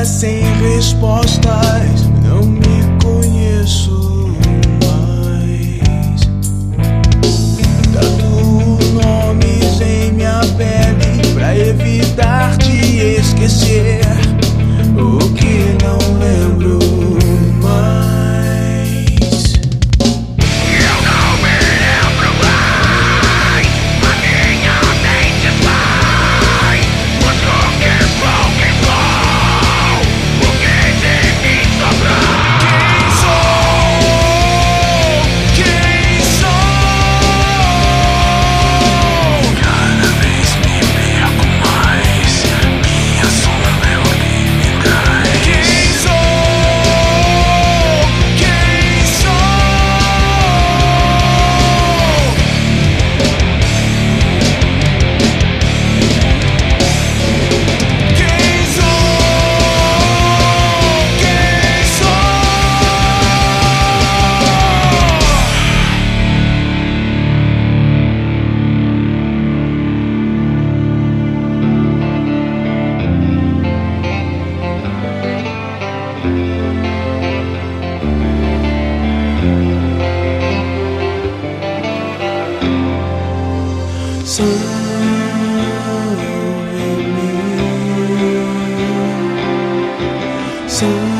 vida sem respostas. Não me conheço mais. Tatuo nomes em minha pele pra evitar de esquecer o que não lembro mais. Eu não me lembro mais, a minha mente sai. Busco quem foi, o que de mim sobrou. Quem sou? Cada vez me perco mais, minha sombra é o que me traz. Quem sou? Quem sou? Quem sou? Quem sou? Salve-me, salve-me.